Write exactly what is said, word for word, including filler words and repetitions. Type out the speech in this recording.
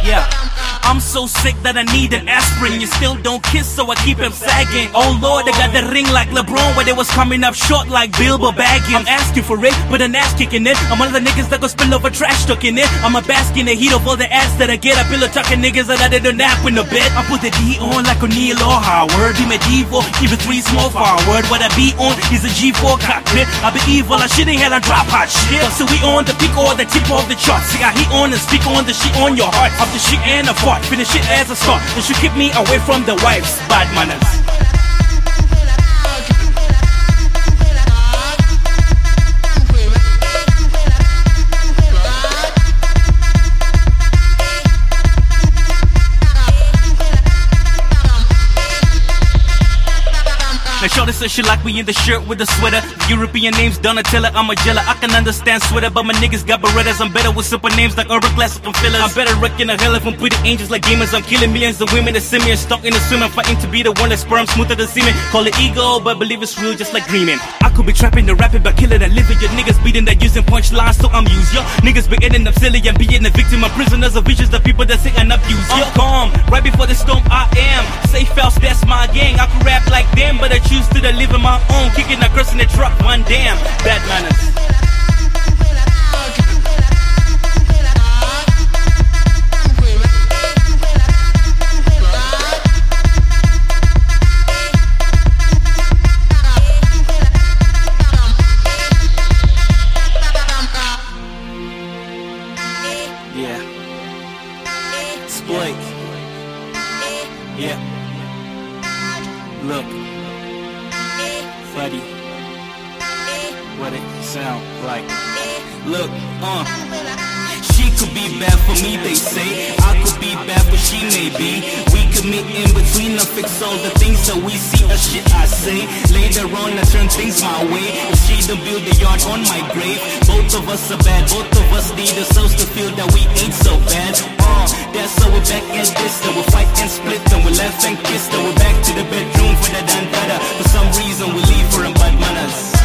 Yeah. I'm so sick that I need an aspirin. You still don't kiss, so I keep him sagging. Oh Lord, I got the ring like LeBron, where they was coming up short like Bilbo Baggins. I'm asking for it, but an ass kicking it. I'm one of the niggas that go spill over trash talking it. I'm a bask in the heat of all the ass that I get. I pillow talking niggas that I didn't nap in the bed. I put the D on like O'Neal or Howard. Be my Devo, even three small forward. What I be on is a G four cockpit. I be evil, I shit in hell, I drop hot shit. So we on the peak or the tip of the charts. See, I heat on and speak on the shit on your heart. Of the shit and the fart. Finish it as a start. They should keep me away from the wives, bad manners. Now shorty says she like me in the shirt with the sweater. European names Donatella, I'm a jella. I can understand sweater, but my niggas got berettas. I'm better with simple names like urban classic and fillers. I'm better wrecking a hell of them pretty angels like demons. I'm killing millions of women that send me and stuck in the swim. I'm fighting to be the one that sperm smoother than semen. Call it ego, but believe it's real just like dreaming. I could be trapping the rapping, but killing and living. Your niggas beating that using punchlines, so I'm used. Your niggas be ending up silly and being a victim of prisoners of visions. The people that say and abuse. I'm calm, right before the storm I am. Safe house, that's my gang. I could rap like them, but I choose to the live in my own, kicking a curse in the truck, one damn, bad manners. Yeah. Exploit. Yeah. Look. Buddy, what it sound like? Look, uh she could be bad for me, they say. I could be bad, but she may be. We could meet in between and fix all the things that we see or shit I say. Later on, I turn things my way. If she done build a yard on my grave, both of us are bad. Both of us need ourselves to feel that we ain't so bad. Uh, that's so we're back in this. Then we'll fight and split. Then we'll laugh and kiss. Then we're back to the bedroom for the dandada. For some reason, we leave for a bad manners.